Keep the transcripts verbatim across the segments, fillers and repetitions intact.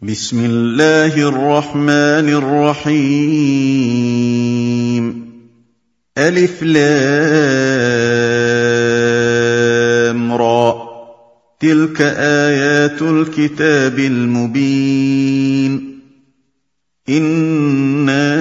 بسم الله الرحمن الرحيم ألف لام را تلك آيات الكتاب المبين إنا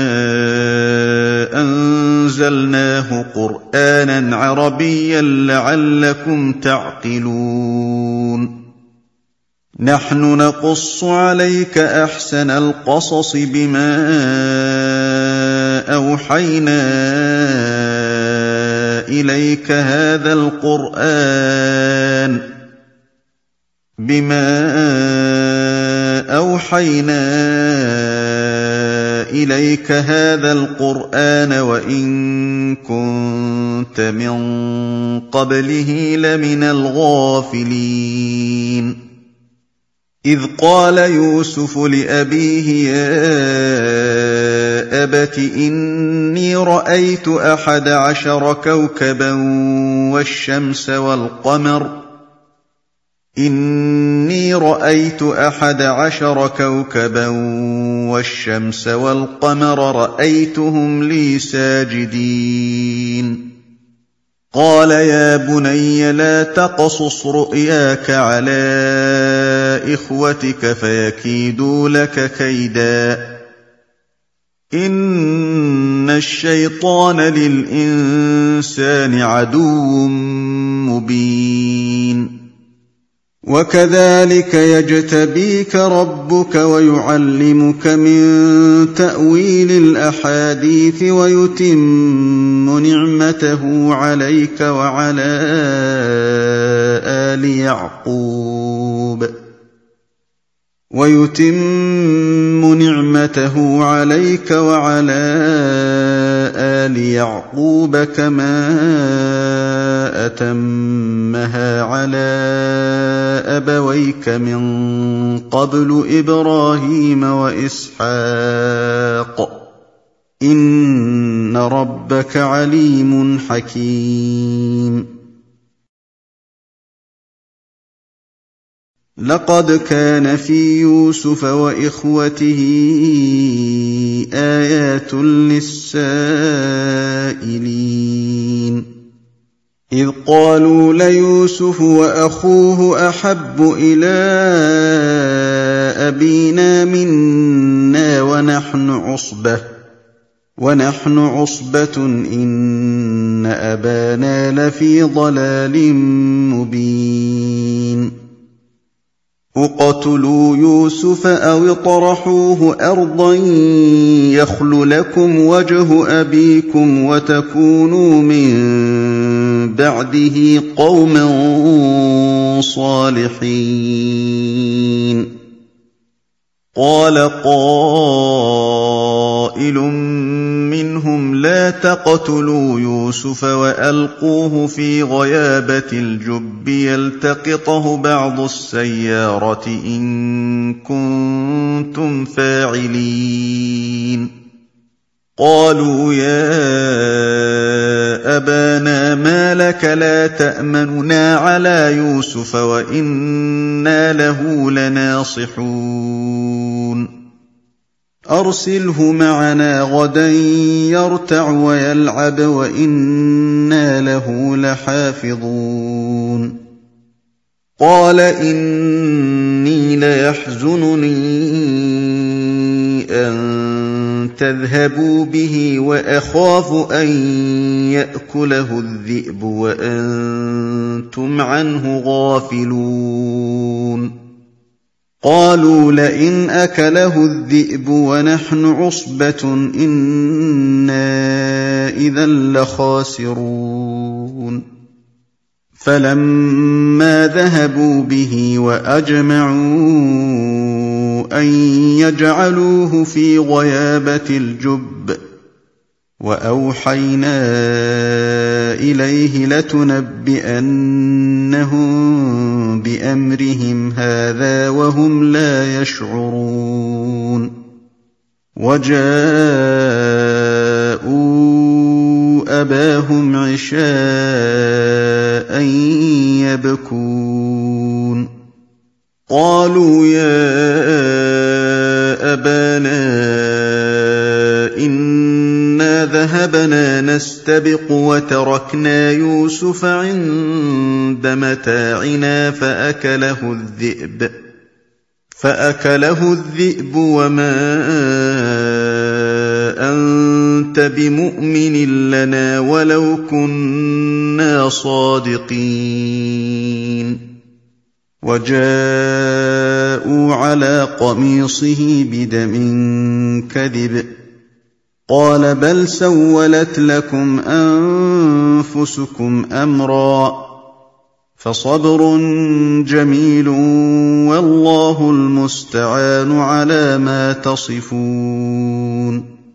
أنزلناه قرآنا عربيا لعلكم تعقلون نحن نقص عليك أحسن القصص بما أوحينا إليك هذا القرآن بما أوحينا إليك هذا القرآن وإن كنت من قبله لمن الغافلين إذ قال يوسف لأبيه يا أبت إني رأيت أحد عشر كوكبا والشمس والقمر إني رأيت أحد عشر كوكبا والشمس والقمر رأيتهم لي ساجدين قال يا بني لا تقصص رؤياك على إخوتك فيكيدوا لك كيدا إن الشيطان للإنسان عدو مبين وكذلك يجتبيك ربك ويعلمك من تأويل الأحاديث ويتم نعمته عليك وعلى آل يعقوب ويتم نعمته عليك وعلى آل يعقوب كما أتمها على أبويك من قبل إبراهيم وإسحاق إن ربك عليم حكيم لقد كان في يوسف وإخوته آيات للسائلين إذ قالوا ليوسف وأخوه أحب إلى أبينا منا ونحن عصبة ونحن عصبة إن أبانا لفي ضلال مبين اقتلوا يوسف أو اطرحوه أرضا يخل لكم وجه أبيكم وتكونوا من بعده قوما صالحين قال قائل منهم لا تقتلوا يوسف وألقوه في غيابة الجب يلتقطه بعض السيارة إن كنتم فاعلين قالوا يا أبانا ما لك لا تأمننا على يوسف وإنا له لناصحون أرسله معنا غدا يرتع ويلعب وإنا له لحافظون قال إني ليحزنني أن تذهبوا به وأخاف أن يأكله الذئب وأنتم عنه غافلون قالوا لئن أكله الذئب ونحن عصبة إنا إذا لخاسرون فلما ذهبوا به وأجمعوا أن يجعلوه في غيابة الجب وأوحينا إليه لتنبئنهم بأمرهم هذا وهم لا يشعرون وجاءوا أباهم عشاء يبكون قالوا يا أبانا إنا ذهبنا نستبق وتركنا يوسف عند متاعنا فأكله الذئب فأكله الذئب وما أنت بمؤمن لنا ولو كنا صادقين وجاءوا على قميصه بدم كذب قال بل سولت لكم أنفسكم أمرا فصبر جميل والله المستعان على ما تصفون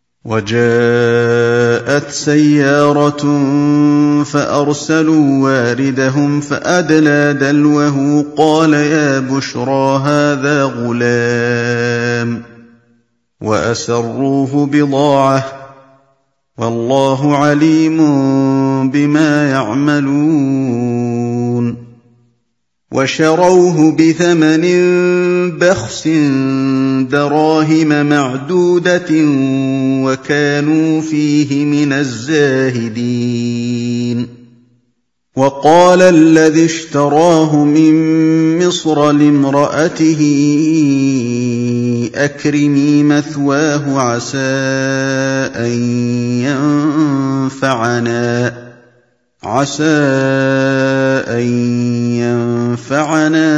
وجاءت سيارة فأرسلوا واردهم فأدلى دلوه قال يا بشرى هذا غلام وأسروه بضاعة والله عليم بما يعملون وشروه بثمن بخس دراهم معدودة وكانوا فيه من الزاهدين وقال الذي اشتراه من مصر لامرأته أكرمي مثواه عسى أن ينفعنا عسى أن ينفعنا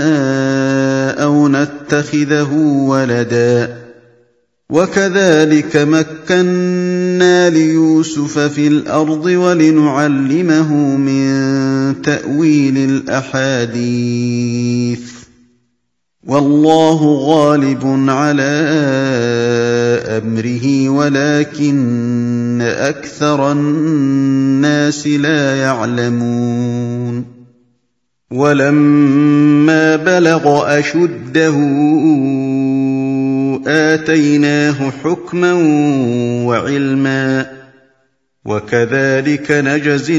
أو نتخذه ولدا وكذلك مكنا ليوسف في الأرض ولنعلمه من تأويل الأحاديث والله غالب على أمره ولكن أكثر الناس لا يعلمون ولما بلغ أشده آتيناه حكما وعلما وكذلك نجزي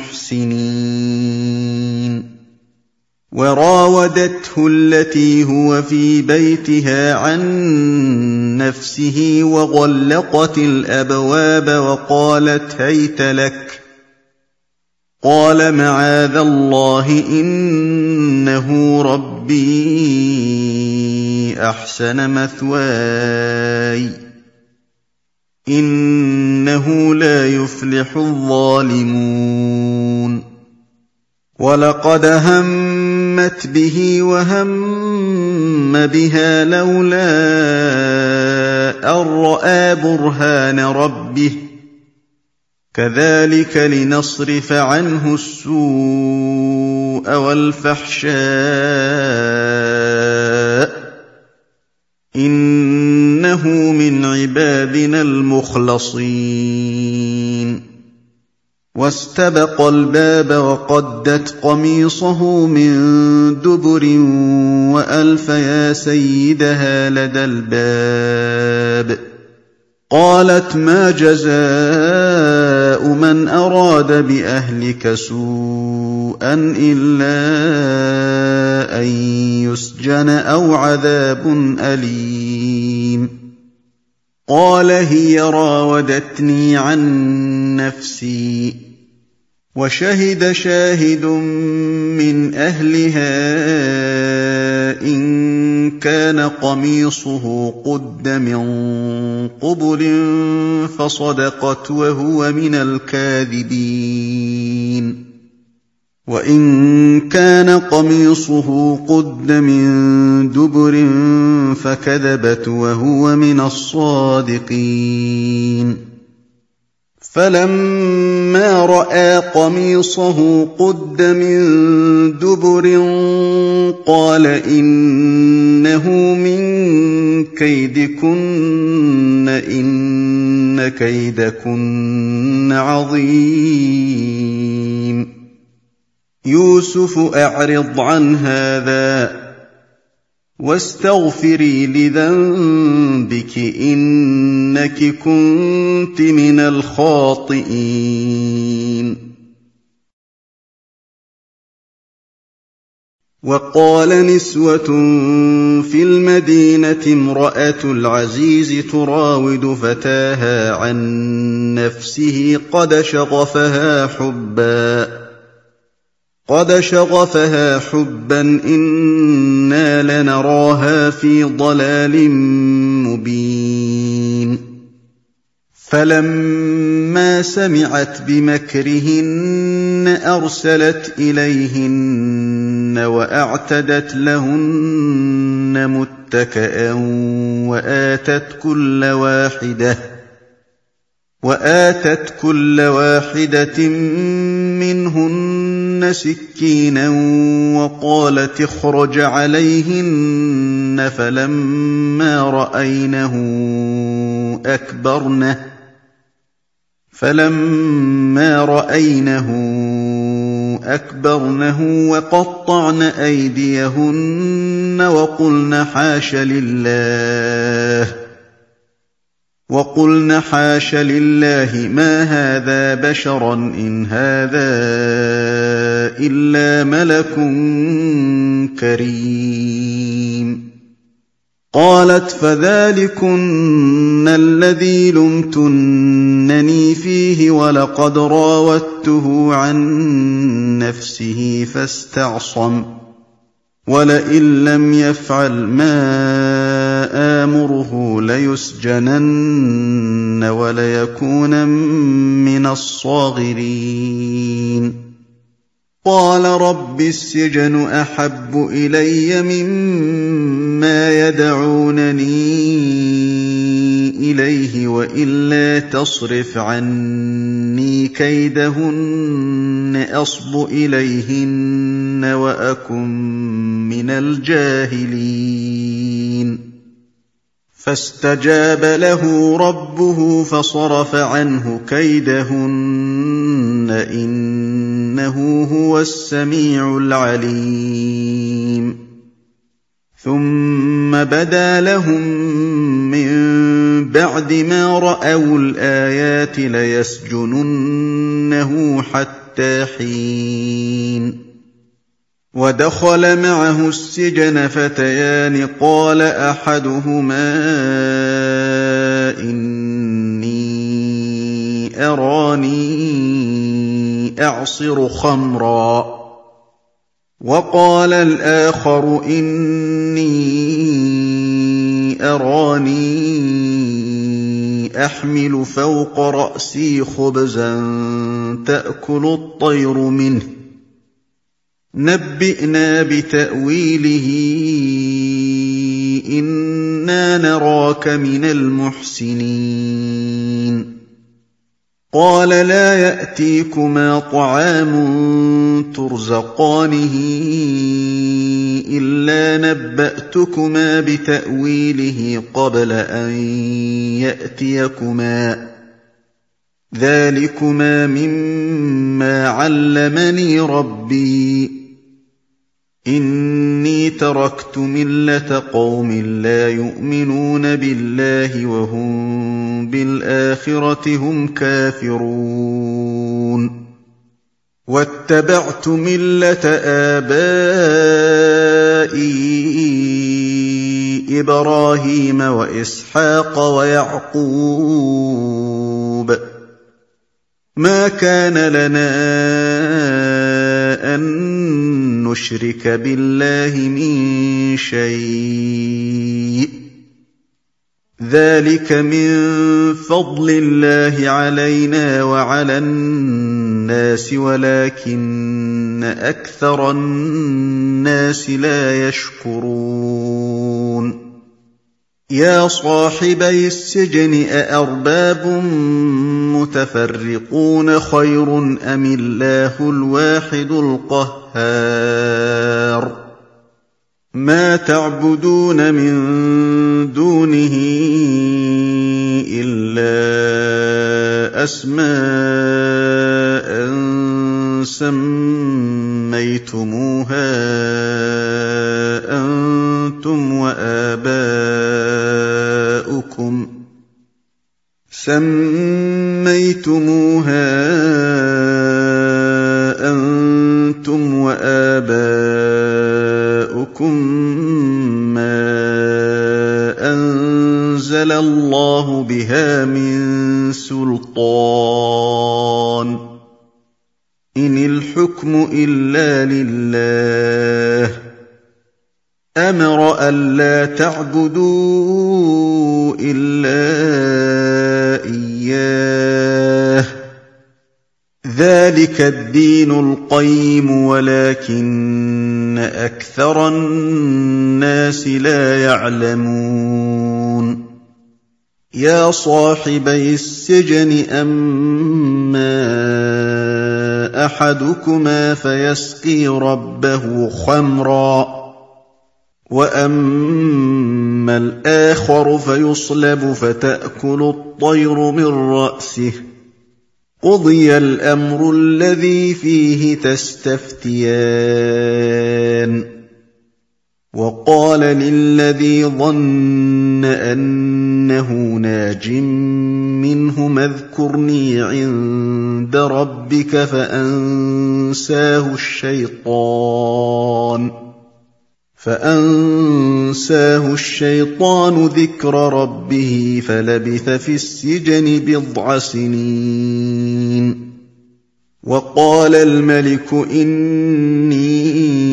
المحسنين وراودته التي هو في بيتها عن نفسه وغلقت الأبواب وقالت هيت لك قال معاذ الله إنه ربي أحسن مثواي إنه لا يفلح الظالمون ولقد همت به وهم بها لولا أن رأى برهان ربه كذلك لنصرف عنه السوء والفحشاء إنه من عبادنا المخلصين واستبق الباب وقدت قميصه من دبر وألف يا سيدها لدى الباب قالت ما جزاء من أراد بأهلك سوءا إلا أن يسجن أو عذاب أليم قال هي راودتني عن نفسي وشهد شاهد من أهلها إن كان قميصه قد من قبل فصدقت وهو من الكاذبين وإن كان قميصه قد من دبر فكذبت وهو من الصادقين فلما رأى قميصه قد من دبر قال إنه من كيدكن إن كيدكن عظيم يوسف أعرض عن هذا واستغفري لذنبك إنك كنت من الخاطئين وقال نسوة في المدينة امرأة العزيز تراود فتاها عن نفسه قد شغفها حبا قد شغفها حبا إنا لنراها في ضلال مبين فلما سمعت بمكرهن أرسلت إليهن وأعتدت لهن متكئا وآتت كل واحدة وآتت كل واحدة منهن سكينا وقالت اخرج عليهن فلما رأينه أكبرنه فلما رأينه أكبرنه وقطعن أيديهن وقلن حاش لله وقلن حاش لله ما هذا بشرا إن هذا إلا ملك كريم قالت فذلكن الذي لمتنني فيه ولقد راودته عن نفسه فاستعصم ولئن لم يفعل ما آمره ليسجنن وليكونن من الصاغرين قال رب السجن أحب إلي مما يدعونني إليه وإلا تصرف عني كيدهن أصب إليهن وأكن من الجاهلين فاستجاب له ربه فصرف عنه كيدهن إنه هو السميع العليم ثم بدا لهم من بعد ما رأوا الآيات ليسجننه حتى حين ودخل معه السجن فتيان قال أحدهما إني أراني أعصر خمرا وقال الآخر إني أراني أحمل فوق رأسي خبزا تأكل الطير منه نبئنا بتأويله إنا نراك من المحسنين قال لا يأتيكما طعام ترزقانه إلا نبأتكما بتأويله قبل أن يأتيكما ذلكما مما علمني ربي إني تركت ملة قوم لا يؤمنون بالله وهم بالآخرة هم كافرون واتبعت ملة آبائي إبراهيم وإسحاق ويعقوب ما كان لنا أن نشرك بالله من شيء ذلك من فضل الله علينا وعلى الناس ولكن أكثر الناس لا يشكرون يا صاحبي السجن أأرباب متفرقون خير أم الله الواحد القهار ما تعبدون من دونه إلا أسماء سميتموها أنتم وآباؤكم سميتموها أنتم وآباؤكم أنزل الله بها من سلطان إن الحكم إلا لله أمر ألا تعبدوا إلا إياه ذلك الدين القيم ولكن أكثر الناس لا يعلمون يا صاحبي السجن أما أحدكما فيسقي ربه خمرا وأما الآخر فيصلب فتأكل الطير من رأسه قضي الأمر الذي فيه تستفتيان وقال للذي ظن أنه ناج منهما اذكرني عند ربك فأنساه الشيطان فأنساه الشيطان ذكر ربه فلبث في السجن بضع سنين وقال الملك إني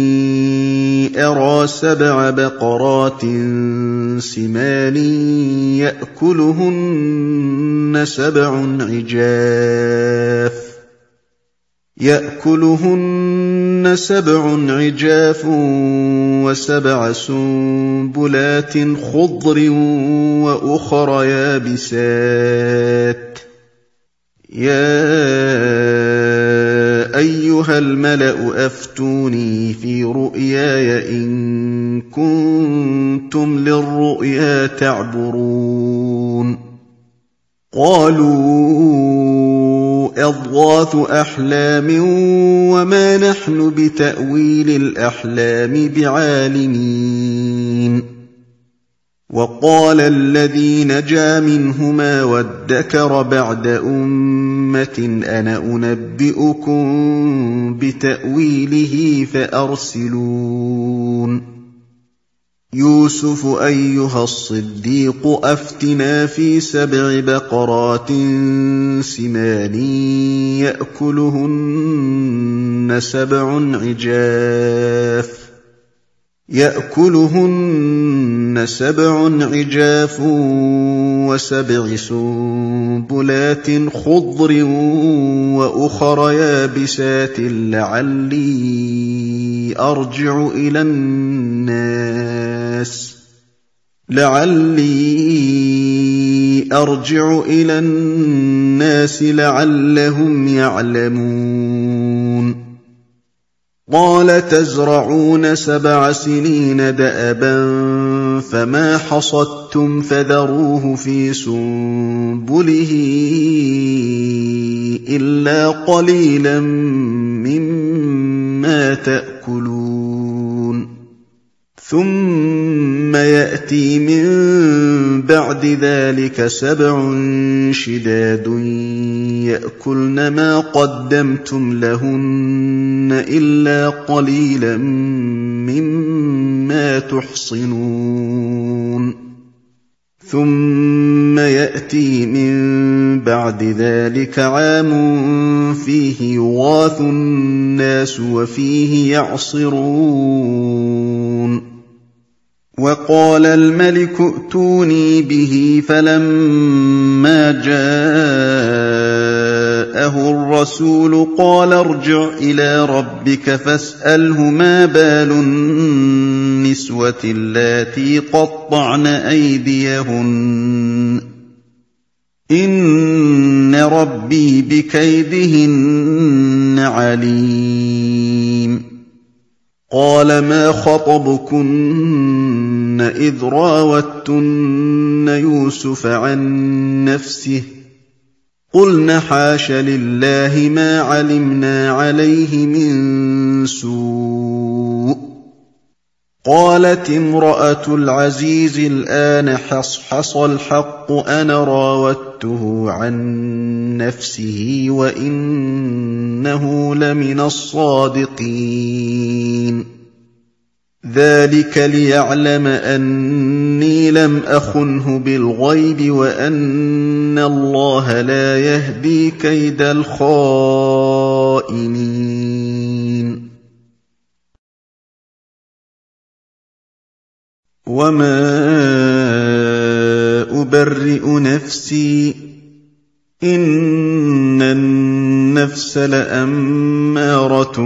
أرى سبع بقرات سمان يأكلهن سبع عجاف يأكلهن سبع عجاف وسبع سنبلات خضر وأخر يابسات يا أيها الملأ أفتوني في رؤياي إن كنتم للرؤيا تعبرون قالوا أضغاث أحلام وما نحن بتأويل الأحلام بعالمين وقال الذي نجا منهما وادكر بعد أمة أنا أنبئكم بتأويله فأرسلون يوسف أيها الصديق أفتنا في سبع بقرات سمان يأكلهن سبع عجاف يأكلهن سبع عجاف وسبع سنبلات خضر وأخر يابسات لعلي أرجع إلى الناس لعلي أرجع إلى الناس لعلهم يعلمون قال تزرعون سبع سنين دأبا فما حصدتم فذروه في سنبله إلا قليلا مما تأكلون ثم يأتي من بعد ذلك سبع شداد يأكلن ما قدمتم لهن إلا قليلا مما تحصنون ثم يأتي من بعد ذلك عام فيه يغاث الناس وفيه يعصرون وقال الملك ائتوني به فلما جاءه الرسول قال ارجع إلى ربك فاسأله ما بال النسوة اللاتي قطعن أيديهن إن ربي بكيدهن عليم قال ما خطبكن إذ راوتن يوسف عن نفسه قلن حاش لله ما علمنا عليه من سوء قالت امرأة العزيز الآن حصحص الحق أنا راودته عن نفسه وإنه لمن الصادقين ذلك ليعلم أني لم أخنه بالغيب وأن الله لا يهدي كيد الخائنين. وما أبرئ نفسي إن النفس لأمارة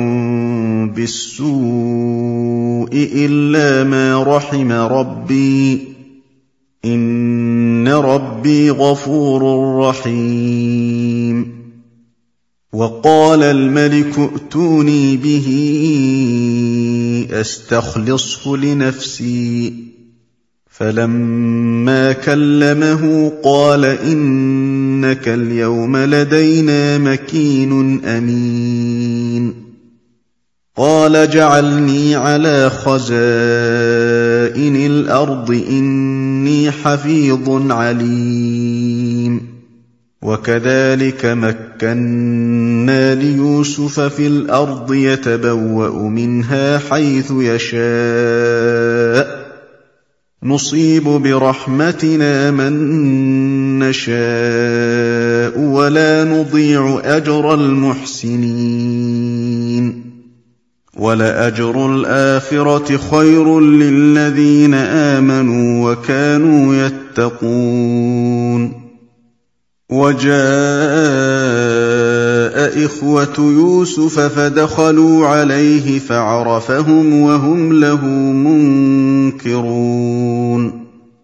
بالسوء إلا ما رحم ربي إن ربي غفور رحيم. وقال الملك ائتوني به أستخلصه لنفسي فلما كلمه قال إنك اليوم لدينا مكين أمين. قال جعلني على خزائن الأرض إني حفيظ عليم. وكذلك مكنا ليوسف في الأرض يتبوأ منها حيث يشاء نصيب برحمتنا من نشاء ولا نضيع أجر المحسنين. ولأجر الآخرة خير للذين آمنوا وكانوا يتقون. وجاء إخوة يوسف فدخلوا عليه فعرفهم وهم له منكرون.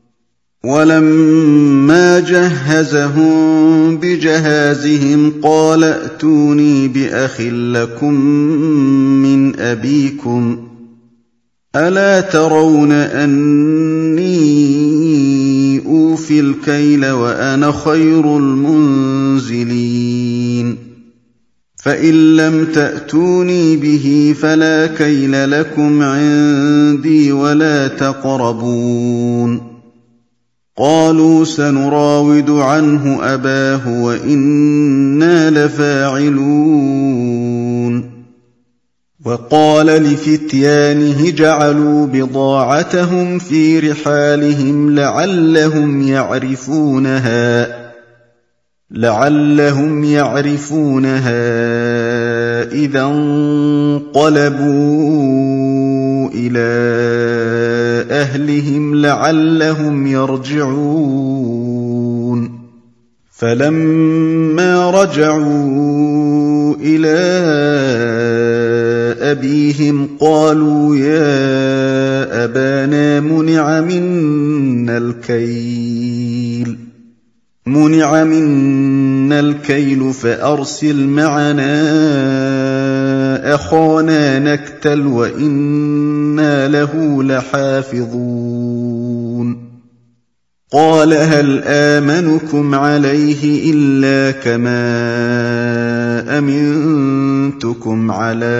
ولما جهزهم بجهازهم قال ائتوني بأخ لكم من أبيكم ألا ترون أني أوفي الكيل وأنا خير المنزلين. فإن لم تأتوني به فلا كيل لكم عندي ولا تقربون. قالوا سنراود عنه أباه وإنا لفاعلون. وقال لفتيانه جعلوا بضاعتهم في رحالهم لعلهم يعرفونها لعلهم يعرفونها إذا انقلبوا إلى أهلهم لعلهم يرجعون. فلما رجعوا إلى أبيهم قالوا يا أبانا منع منا الكيل منع منا الكيل فأرسل معنا أخانا نكتل وإنا له لحافظون. قال هل آمنكم عليه إلا كما أمنتكم على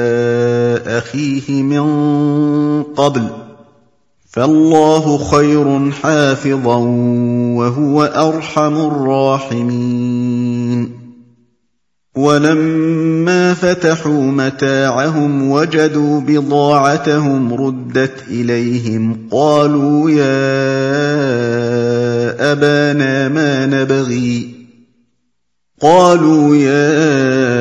أخيه من قبل فالله خير حافظا وهو أرحم الراحمين. ولما فتحوا متاعهم وجدوا بضاعتهم ردت إليهم قالوا يا أبانا ما نبغي قالوا يا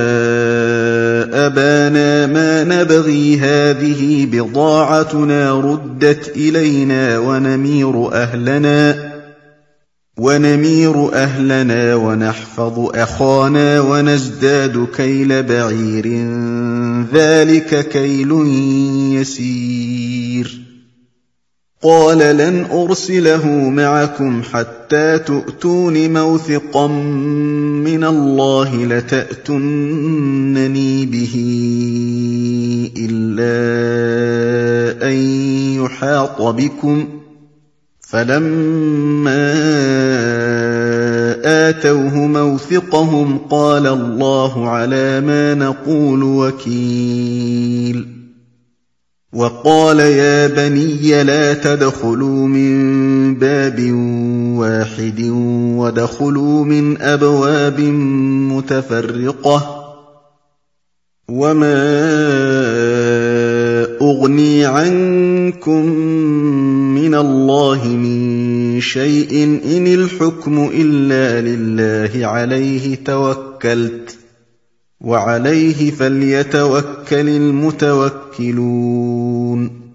أبانا ما نبغي هذه بضاعتنا ردت إلينا ونمير أهلنا ونمير أهلنا ونحفظ أخانا ونزداد كيل بعير ذلك كيل يسير. قال لن أرسله معكم حتى تؤتون موثقا من الله لتأتونني به إلا أن يحاط بكم. فلما آتوه موثقهم قال الله على ما نقول وكيل. وقال يا بني لا تدخلوا من باب واحد ودخلوا من أبواب متفرقة وما أغني عنكم من الله من شيء إن الحكم إلا لله عليه توكلت وعليه فليتوكل المتوكلون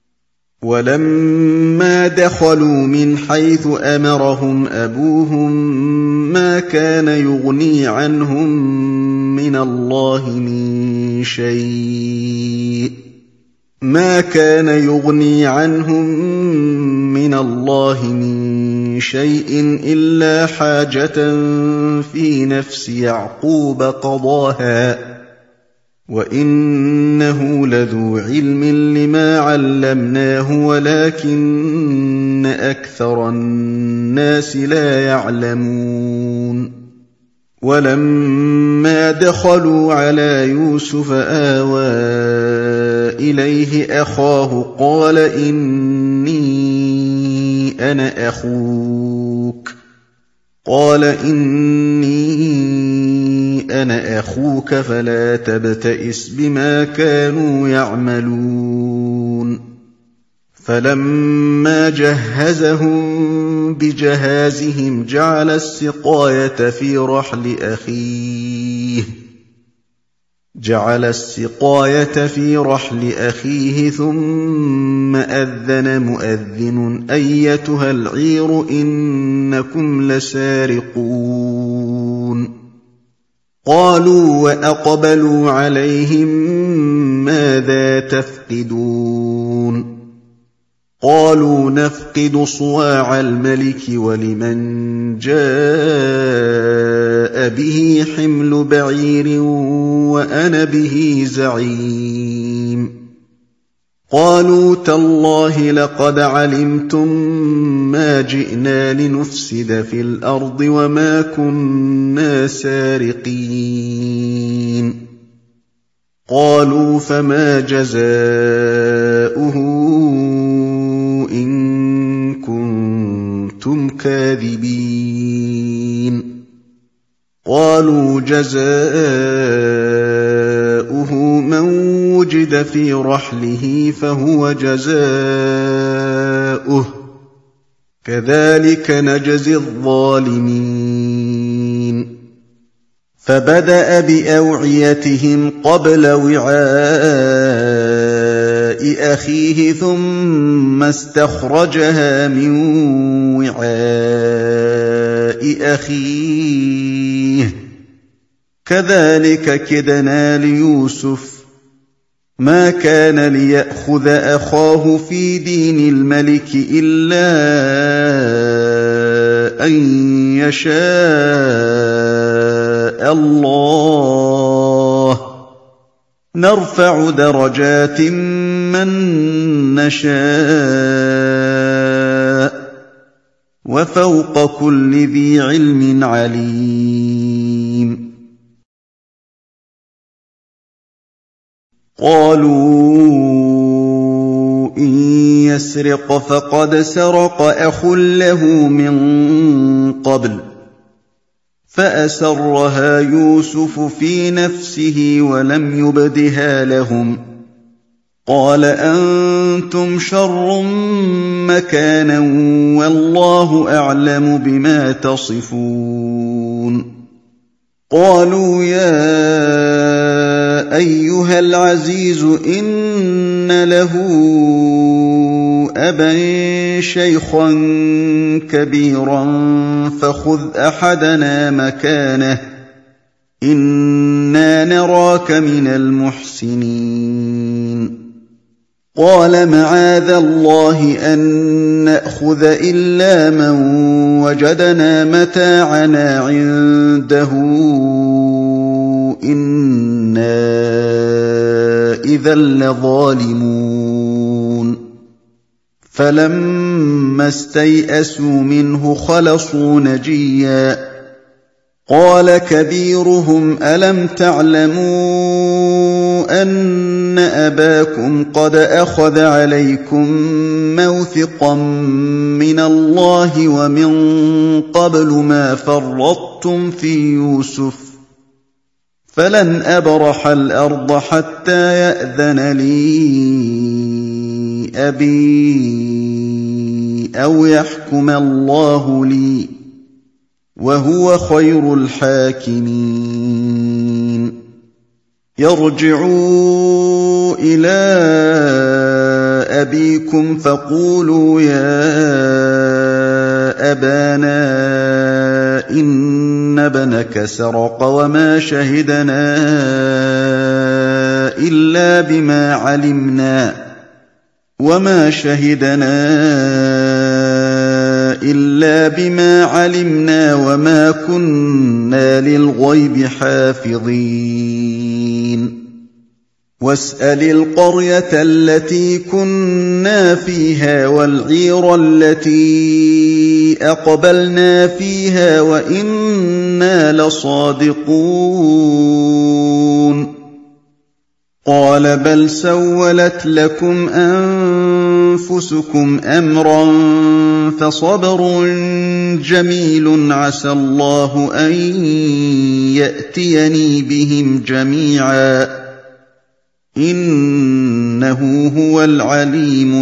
ولما دخلوا من حيث أمرهم أبوهم ما كان يغني عنهم من الله من شيء ما كان يغني عنهم من الله من شيء إلا حاجة في نفس يعقوب قضاها وإنه لذو علم لما علمناه ولكن أكثر الناس لا يعلمون ولما دخلوا على يوسف آوى إليه أخاه قال إني أنا أخوك قال إني أنا أخوك فلا تبتئس بما كانوا يعملون فلما جهزهم بجهازهم جعل السقاية في رحل أخيه جعل السقاية في رحل أخيه ثم أذن مؤذن أيتها العير إنكم لسارقون قالوا وأقبلوا عليهم ماذا تفقدون قالوا نفقد صواع الملك ولمن جاء به حمل بعير وأنا به زعيم قالوا تالله لقد علمتم ما جئنا لنفسد في الأرض وما كنا سارقين قالوا فما جزاؤه إن كنتم كاذبين قالوا جزاؤه من وجد في رحله فهو جزاؤه كذلك نجزي الظالمين فبدأ بأوعيتهم قبل وعاء أخيه ثم استخرجها من وعاء أخيه كذلك كدنا ليوسف ما كان ليأخذ أخاه في دين الملك إلا أن يشاء الله نرفع درجات من نشاء وفوق كل ذي علم عليم قالوا إن يسرق فقد سرق أخ له من قبل فأسرها يوسف في نفسه ولم يبدها لهم قال أنتم شر مكانا والله أعلم بما تصفون قالوا يا أيها العزيز إن له أبا شيخا كبيرا فخذ أحدنا مكانه إنا نراك من المحسنين قال معاذ الله أن نأخذ إلا من وجدنا متاعنا عنده إنا إذا لظالمون فلما استيئسوا منه خلصوا نجيا قال كبيرهم ألم تعلموا أن أباكم قد أخذ عليكم موثقا من الله ومن قبل ما فرطتم في يوسف فلن أبرح الأرض حتى يأذن لي أبي أو يحكم الله لي وهو خير الحاكمين يرجعوا إلى أبيكم فقولوا يا أبانا إن ابنك سرق وما شهدنا إلا بما علمنا وما شهدنا إلا بما علمنا وما كنا للغيب حافظين واسأل القرية التي كنا فيها والعير التي أقبلنا فيها وإنا لصادقون قال بل سولت لكم أنفسكم أمرا فصبر جميل عسى الله أن يأتيني بهم جميعا إنه هو العليم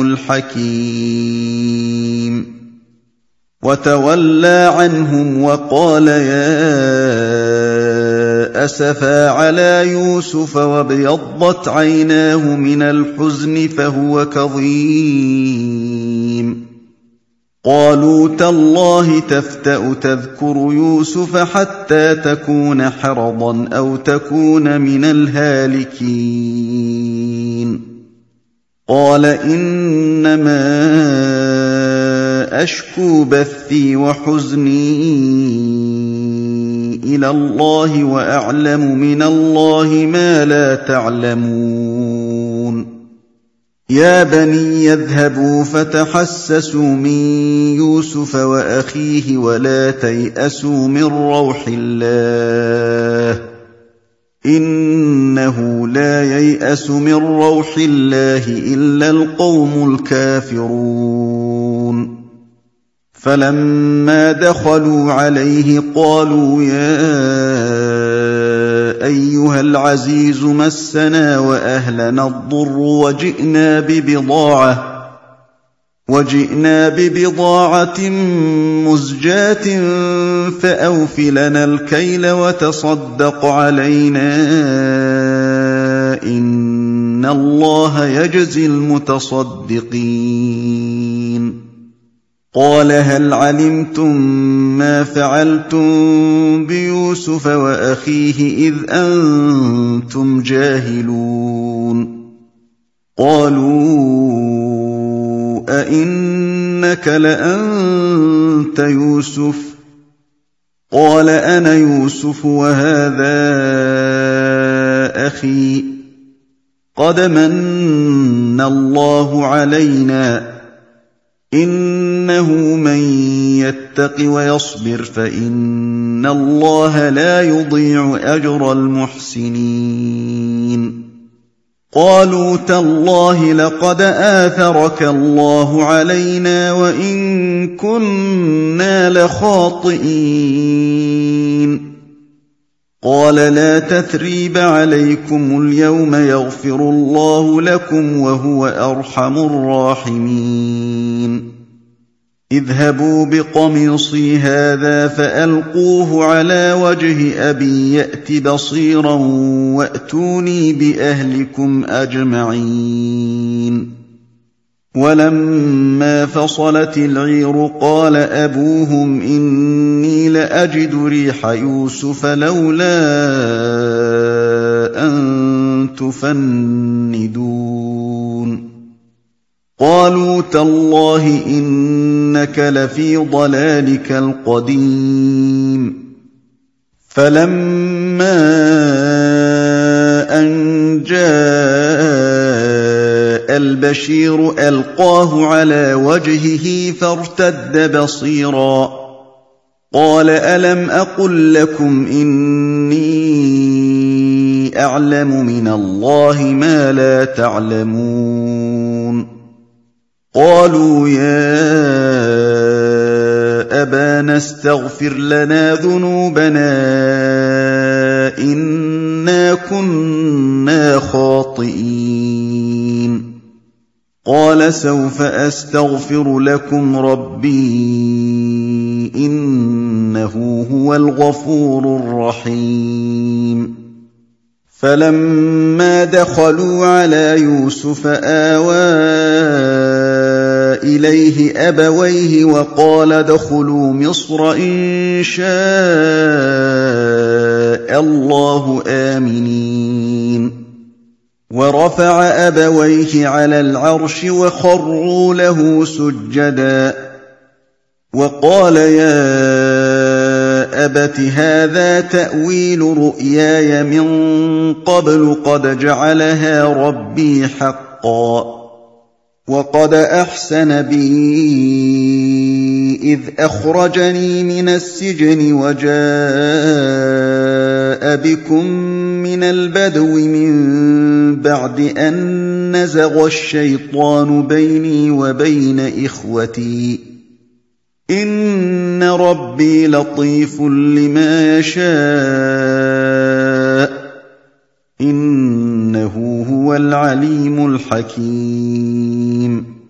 الحكيم وتولى عنهم وقال يا أسفا على يوسف وابيضت عيناه من الحزن فهو كظيم قالوا تالله تفتأ تذكر يوسف حتى تكون حرضا أو تكون من الهالكين قال إنما أشكو بثي وحزني إلى الله وأعلم من الله ما لا تعلمون يا بني يذهبوا فتحسسوا من يوسف وأخيه ولا تيأسوا من روح الله إنه لا ييأس من روح الله إلا القوم الكافرون فلما دخلوا عليه قالوا يا أيها العزيز مسنا وأهلنا الضر وجئنا ببضاعة وجئنا ببضاعة مزجاة فأوف لنا الكيل وتصدق علينا إن الله يجزي المتصدقين قال هل علمتم ما فعلتم بيوسف وأخيه إذ أنتم جاهلون قالوا أئنك لأنت يوسف قال أنا يوسف وهذا أخي قد من الله علينا إنه من يتق ويصبر فإن الله لا يضيع أجر المحسنين قالوا تالله لقد آثرك الله علينا وإن كنا لخاطئين قال لا تثريب عليكم اليوم يغفر الله لكم وهو أرحم الراحمين اذهبوا بقميصي هذا فألقوه على وجه أبي يأت بصيرا وأتوني بأهلكم أجمعين ولما فصلت العير قال أبوهم إني لأجد ريح يوسف لولا أن تفندون قالوا تالله إنك لفي ضلالك القديم فلما أن جاء البشير ألقاه على وجهه فارتد بصيرا قال ألم أقل لكم إني أعلم من الله ما لا تعلمون قالوا يا أبانا استغفر لنا ذنوبنا إن إِنَّا كُنَّا خَاطِئِينَ قَالَ سَوْفَ أَسْتَغْفِرُ لَكُمْ رَبِّي إِنَّهُ هُوَ الْغَفُورُ الرَّحِيمُ فَلَمَّا دَخَلُوا عَلَىٰ يُوسُفَ آوَىٰ إِلَيْهِ أَبَوَيْهِ وَقَالَ ادْخُلُوا مِصْرَ إِن شَاءَ اللَّهُ آمِنِينَ وَرَفَعَ أَبَوَيْهِ عَلَى الْعَرْشِ وَخَرُّوا لَهُ سُجَّدًا وَقَالَ يَا أَبَتِ هَٰذَا تَأْوِيلُ رُؤْيَايَ مِن قَبْلُ قَدْ جَعَلَهَا رَبِّي حَقًّا وَقَدْ أَحْسَنَ بِي إِذْ أَخْرَجَنِي مِنَ السِّجْنِ وَجَاءَ بِكُم مِّنَ الْبَدْوِ مِن بَعْدِ أَن نَّزَغَ الشَّيْطَانُ بَيْنِي وَبَيْنَ إِخْوَتِي إِنَّ رَبِّي لَطِيفٌ لِّمَا يَشَاءُ إِنَّهُ هُوَ الْعَلِيمُ الْحَكِيمُ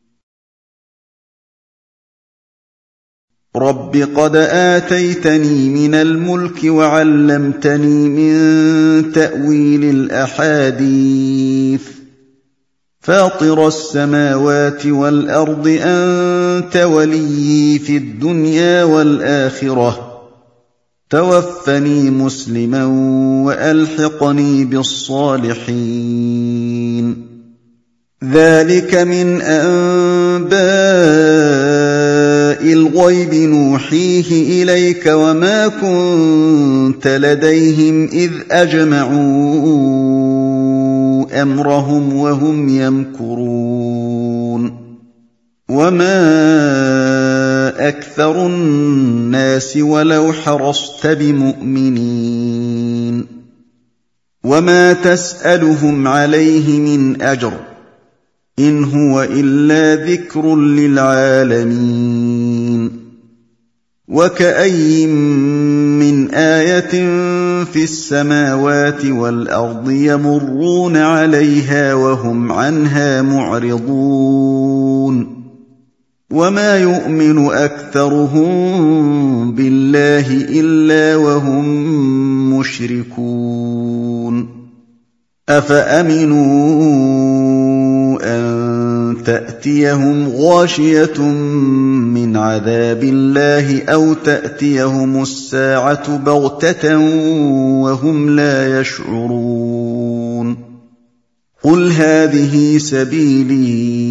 رَبِّ قَدْ آتَيْتَنِي مِنَ الْمُلْكِ وَعَلَّمْتَنِي مِن تَأْوِيلِ الْأَحَادِيثِ فَاطِرَ السَّمَاوَاتِ وَالْأَرْضِ أَنتَ وَلِيِّي فِي الدُّنْيَا وَالْآخِرَةِ تَوَفَّنِي مُسْلِمًا وَأَلْحِقْنِي بِالصَّالِحِينَ ذَلِكَ مِنْ أَنبَاءِ الْغَيْبِ نُوحِيهِ إِلَيْكَ وَمَا كُنتَ لَدَيْهِمْ إِذْ أَجْمَعُوا أَمْرَهُمْ وَهُمْ يَمْكُرُونَ وَمَا أَكْثَرُ النَّاسِ وَلَوْ حَرَصْتَ بِمُؤْمِنِينَ وَمَا تَسْأَلُهُمْ عَلَيْهِ مِنْ أَجْرٍ إِنْ هُوَ إِلَّا ذِكْرٌ لِّلْعَالَمِينَ وَكَأَيِّن مِّنْ آيَةٍ فِي السَّمَاوَاتِ وَالْأَرْضِ يَمُرُّونَ عَلَيْهَا وَهُمْ عَنْهَا مُعْرِضُونَ وَمَا يُؤْمِنُ أَكْثَرُهُم بِاللَّهِ إِلَّا وَهُم مُّشْرِكُونَ أَفَأَمِنُوا أَن تَأْتِيَهُمْ غَاشِيَةٌ مِّنْ عَذَابِ اللَّهِ أَوْ تَأْتِيَهُمُ السَّاعَةُ بَغْتَةً وَهُمْ لَا يَشْعُرُونَ قُلْ هَٰذِهِ سَبِيلِي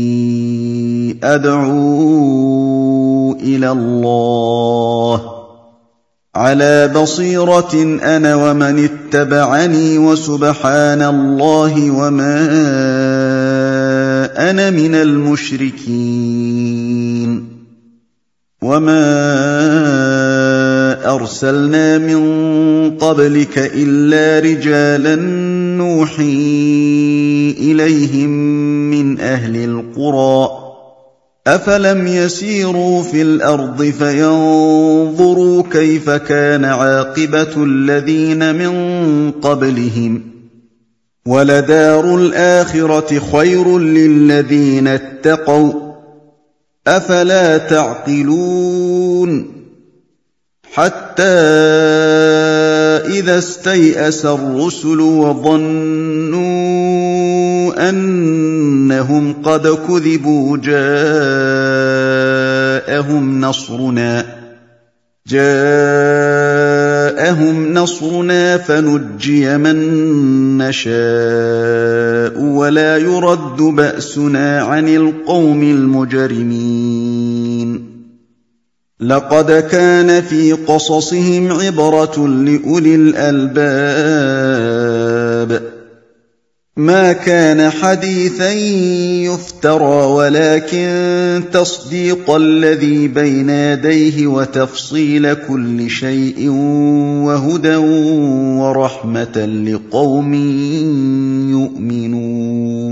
أَدْعُو إِلَى اللَّهِ عَلَىٰ بَصِيرَةٍ أَنَا وَمَنِ اتَّبَعَنِي وَسُبْحَانَ اللَّهِ وَمَا أَنَا مِنَ الْمُشْرِكِينَ وَمَا أَرْسَلْنَا مِن قَبْلِكَ إِلَّا رِجَالًا نُّوحِي إِلَيْهِم مِّنْ أَهْلِ الْقُرَىٰ أَفَلَمْ يَسِيرُوا فِي الْأَرْضِ فَيَنظُرُوا كَيْفَ كَانَ عَاقِبَةُ الَّذِينَ مِن قَبْلِهِمْ ۚ وَلَدَارُ الْآخِرَةِ خَيْرٌ لِّلَّذِينَ اتَّقَوْا ۗ أَفَلَا تَعْقِلُونَ حَتَّىٰ إِذَا اسْتَيْأَسَ الرُّسُلُ وَظَنُّوا أَنَّهُمْ قَدْ كُذِبُوا جَاءَهُمْ نَصْرُنَا جاءهم نصرنا فنجي من نشاء ولا يرد بأسنا عن القوم المجرمين لقد كان في قصصهم عبرة لأولي الألباب ما كان حديثا يفترى ولكن تصديق الذي بين يديه وتفصيل كل شيء وهدى ورحمة لقوم يؤمنون